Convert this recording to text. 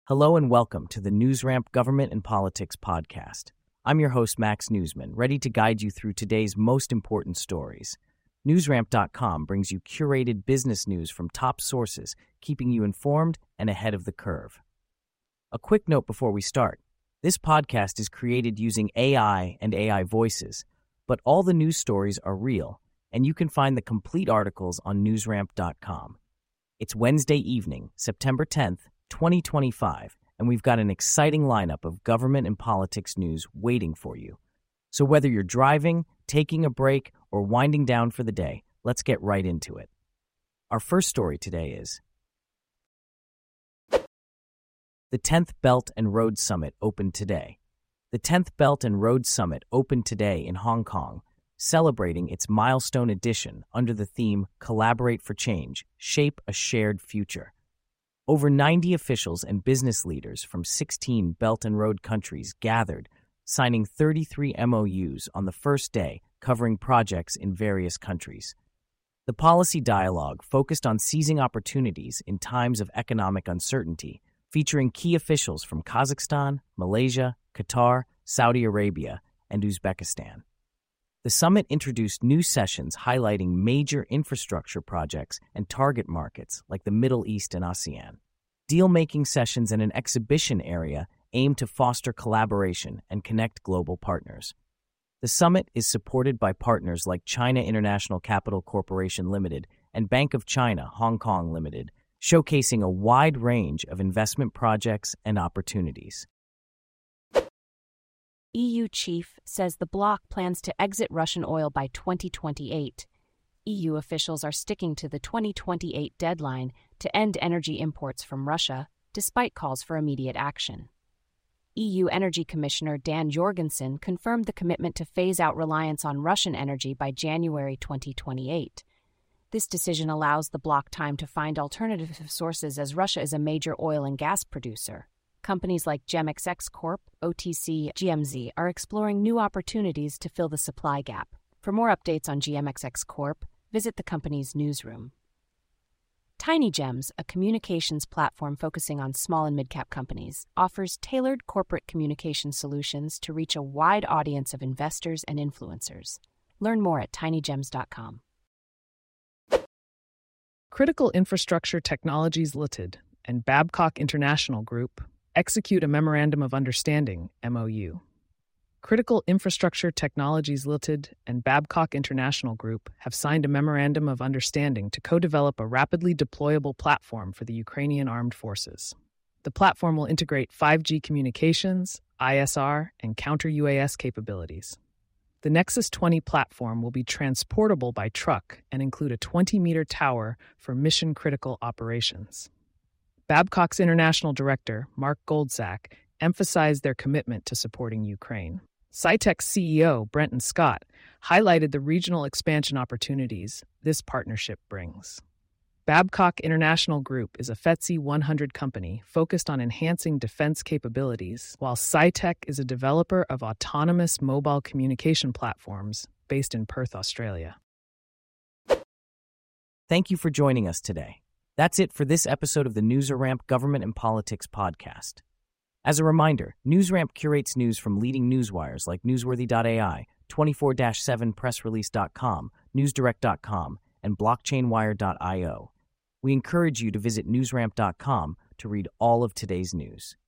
Hello and welcome to the NewsRamp Government and Politics podcast. I'm your host, Max Newsman, ready to guide you through today's most important stories. NewsRamp.com brings you curated business news from top sources, keeping you informed and ahead of the curve. A quick note before we start. This podcast is created using AI and AI voices, but all the news stories are real, and you can find the complete articles on NewsRamp.com. It's Wednesday evening, September 10th, 2025, and we've got an exciting lineup of government and politics news waiting for you. So whether you're driving, taking a break, or winding down for the day, let's get right into it. Our first story today is the 10th Belt and Road Summit opened today. The 10th Belt and Road Summit opened today in Hong Kong, celebrating its milestone edition under the theme Collaborate for Change, Shape a Shared Future. Over 90 officials and business leaders from 16 Belt and Road countries gathered, signing 33 MOUs on the first day, covering projects in various countries. The policy dialogue focused on seizing opportunities in times of economic uncertainty, featuring key officials from Kazakhstan, Malaysia, Qatar, Saudi Arabia, and Uzbekistan. The summit introduced new sessions highlighting major infrastructure projects and target markets like the Middle East and ASEAN. Deal-making sessions and an exhibition area aim to foster collaboration and connect global partners. The summit is supported by partners like China International Capital Corporation Limited and Bank of China Hong Kong Limited, showcasing a wide range of investment projects and opportunities. EU chief says the bloc plans to exit Russian oil by 2028. EU officials are sticking to the 2028 deadline to end energy imports from Russia, despite calls for immediate action. EU Energy Commissioner Dan Jorgensen confirmed the commitment to phase out reliance on Russian energy by January 2028. This decision allows the bloc time to find alternative sources as Russia is a major oil and gas producer. Companies like GEMXX Corp, OTC, GMZ are exploring new opportunities to fill the supply gap. For more updates on GMXX Corp, visit the company's newsroom. TinyGems, a communications platform focusing on small and mid-cap companies, offers tailored corporate communication solutions to reach a wide audience of investors and influencers. Learn more at tinygems.com. Critical Infrastructure Technologies Limited and Babcock International Group execute a Memorandum of Understanding, MOU. Critical Infrastructure Technologies Limited and Babcock International Group have signed a Memorandum of Understanding to co-develop a rapidly deployable platform for the Ukrainian Armed Forces. The platform will integrate 5G communications, ISR, and counter-UAS capabilities. The Nexus 20 platform will be transportable by truck and include a 20-meter tower for mission-critical operations. Babcock's international director, Mark Goldsack, emphasized their commitment to supporting Ukraine. Cytec's CEO, Brenton Scott, highlighted the regional expansion opportunities this partnership brings. Babcock International Group is a FTSE 100 company focused on enhancing defense capabilities, while Cytec is a developer of autonomous mobile communication platforms based in Perth, Australia. Thank you for joining us today. That's it for this episode of the NewsRamp Government and Politics podcast. As a reminder, NewsRamp curates news from leading newswires like Newsworthy.ai, 24/7pressrelease.com, NewsDirect.com, and BlockchainWire.io. We encourage you to visit NewsRamp.com to read all of today's news.